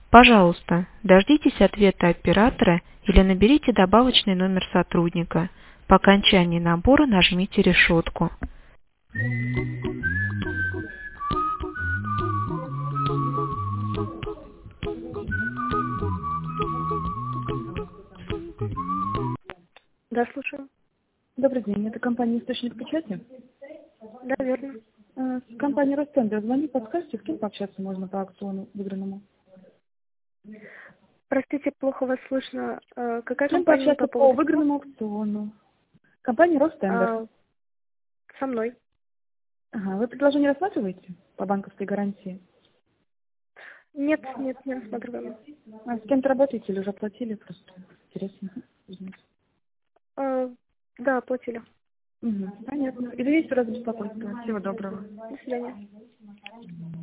Пожалуйста, дождитесь ответа оператора или наберите добавочный номер сотрудника. По окончании набора нажмите решетку. Да, слушаю. Добрый день, это компания «Источник печати». Да, верно. С компании «Ростендер». Звони, подскажете, с кем пообщаться можно по аукциону выигранному? Простите, плохо вас слышно. Какая С кем компания пообщаться по по поводу выигранному аукциону? Компания «Ростендер». чего? Со мной. Ага, вы предложение рассматриваете по банковской гарантии? Нет, не рассматриваем. А с кем-то работаете или уже оплатили? Просто интересно узнать. Да, оплатили. Угу, понятно. Извините за беспокойство. Всего доброго. До свидания.